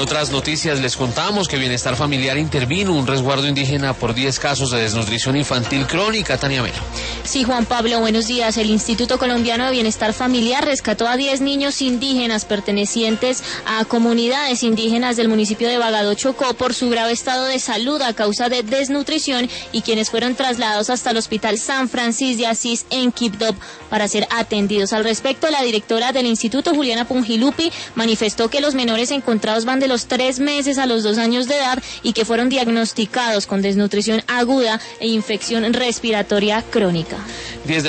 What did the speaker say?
otras noticias les contamos que Bienestar Familiar intervino un resguardo indígena por 10 casos de desnutrición infantil crónica. Tania Melo. Sí, Juan Pablo, buenos días. El Instituto Colombiano de Bienestar Familiar rescató a 10 niños indígenas pertenecientes a comunidades indígenas del municipio de Bagado, Chocó, por su grave estado de salud a causa de desnutrición y quienes fueron trasladados hasta el Hospital San Francisco de Asís en Quibdó para ser atendidos. Al respecto, la directora del instituto, Juliana Pungilupi, manifestó que los menores encontrados van de los 3 meses a los 2 años de edad y que fueron diagnosticados con desnutrición aguda e infección respiratoria crónica.